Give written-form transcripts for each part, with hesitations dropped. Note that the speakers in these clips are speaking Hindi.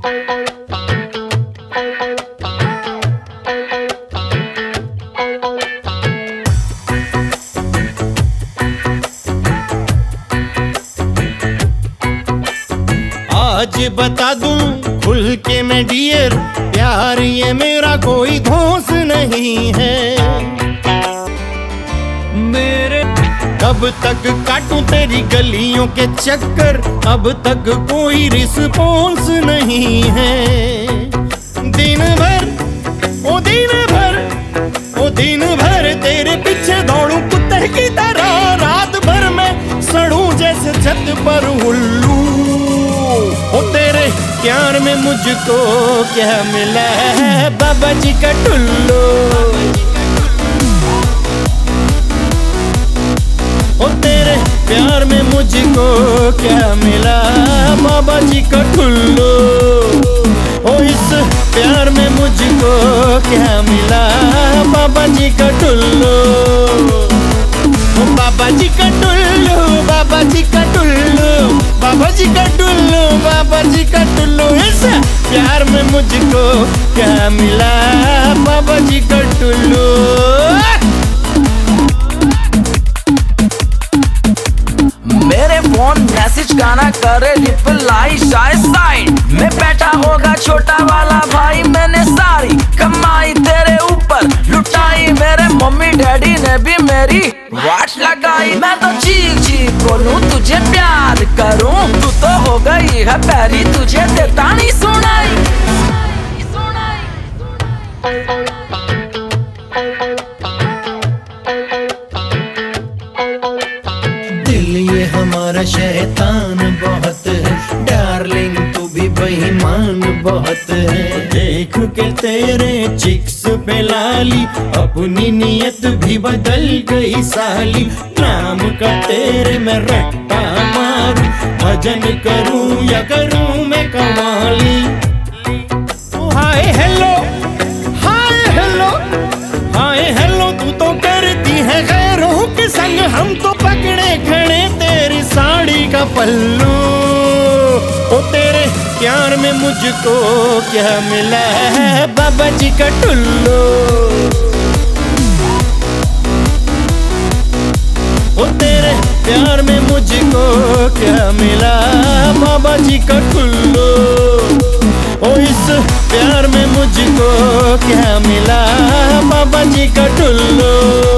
आज बता दूं खुल के मैं डियर, प्यार ये मेरा कोई धोस नहीं है। मेरे कब तक काटूं तेरी गलियों के चक्कर, अब तक कोई रिस्पॉन्स नहीं है। दिन भर ओ दिन भर ओ दिन भर तेरे पीछे दौड़ूं कुत्ते की तरह, रात भर मैं सड़ूं जैसे छत पर उल्लू। ओ तेरे प्यार में मुझको क्या मिला है बाबा जी का टुल्लू। ओ तेरे प्यार में मुझको क्या मिला बाबा जी का टुल्लू। ओ इस प्यार में मुझको क्या मिला बाबा जी का टुल्लू। ओ बाबा जी का टुल्लू, बाबा जी का टुल्लू, बाबा जी का टुल्लू, बाबा जी का टुल्लू। इस प्यार में मुझको क्या मिला बाबा जी का टुल्लू। मेरे फोन मैसेज गाना करे रिप्लाई शाय साइड में बैठा होगा छोटा वाला भाई। मैंने सारी कमाई तेरे ऊपर लुटाई, मेरे मम्मी डैडी ने भी मेरी वाट लगाई। मैं तो चीख चीख बोलूं तुझे प्यार करूं, तू तो हो गई है पैरी, तुझे देता नहीं सुनाई। दिल ये हमारा शैतान बहुत है, डार्लिंग तू भी बेईमान बहुत है। देख के तेरे चिक्स पे लाली, अपनी नीयत भी बदल गई साली। नाम का तेरे मैं रट्टा मारूं, भजन करूं या करूं मैं कवाली। Hi hello, hi hello, hi hello, तू तो करती है गैरों के संग, हम तो पकड़े खड़े तेरी साड़ी का पल्लू। ओ तेरे प्यार में मुझको क्या मिला है बाबा जी का टुल्लू। ओ तेरे प्यार में मुझको क्या मिला बाबा जी का टुल्लू। ओ इस प्यार में मुझको क्या मिला बाबा जी का टुल्लू।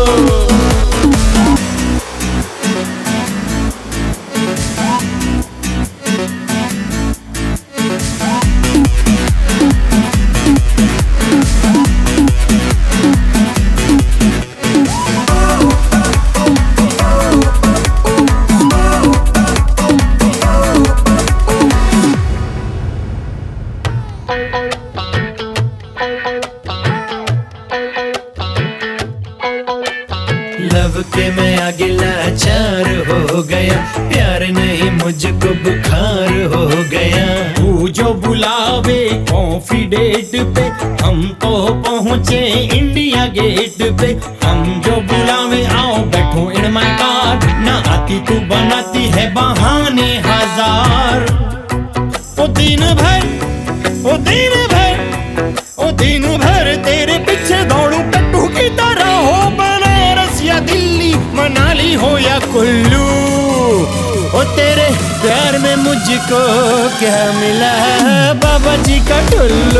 लव के मैं आगे लाचार हो गया, प्यार नहीं मुझको बुखार हो गया। तू जो बुलावे कॉफी डेट पे, हम तो पहुँचे इंडिया गेट पे। हम जो बुलावे आओ बैठो इन माय कार, ना आती तू बनाती है बहाने हजार। ओ दिन भर ओ दिन भर ओ दिन भर तेरे पीछे दौड़ू टट्टू की तरह, हो बनारस या दिल्ली, मनाली हो या कुल्लू। ओ तेरे प्यार में मुझको क्या मिला बाबा जी का टुल्लू।